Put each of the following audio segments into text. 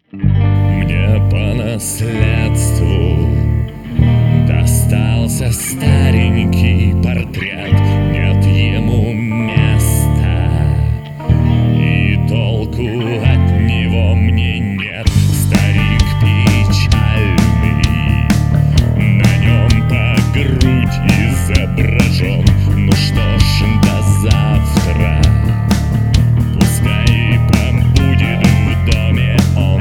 Мне по наследству достался старенький портрет. Нет ему места, и толку от него мне нет. Старик печальный, на нем по грудь изображен. Ну что ж, до завтра, пускай побудет в доме он.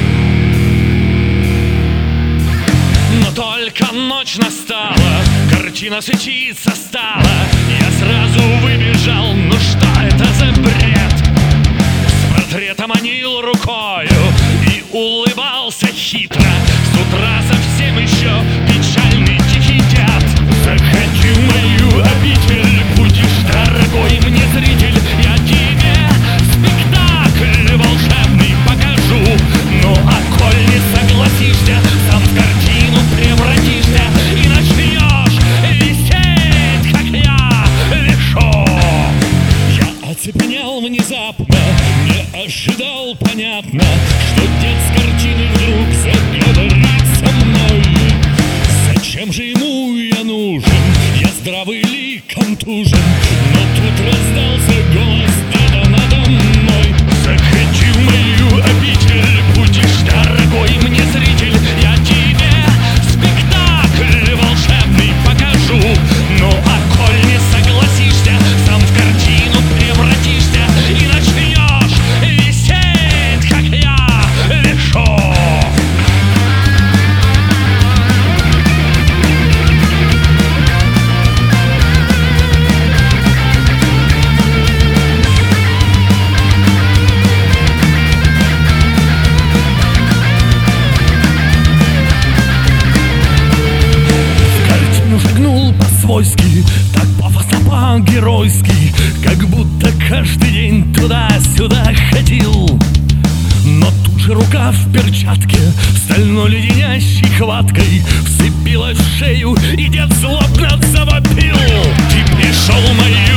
Но только ночь настала, картина светиться стала. Я сразу выбежал, ну что это за бред? С портрета манил рукою и улыбался хитро. С утра совсем еще печальный тихий дед. Заходи в мою обитель, будешь дорогой мне зритель. Я тебе спектакль волшебный покажу. Ну а коль не согласишься, сам в картину превратишься и начнешь висеть, как я вешу. Я оцепенел внезапно, не ожидал, понятно, что дед с картины вдруг заговорит со мной. Зачем же ему я нужен? Я здравый ли контужен? Но тут раздался голос деда надо мной. Заходи в мою обитель, будешь дорогой мне зритель. Я тебе спектакль волшебный покажу. Ну а коль не согласишься, сам в картину превратишься и начнешь висеть, как я вешу. По-свойски, так пафосно, по-геройски, как будто каждый день туда-сюда ходил. Но тут же рука в перчатке стальной леденящей хваткой вцепилась в шею, и дед злобно завопил. Ты пришел в мою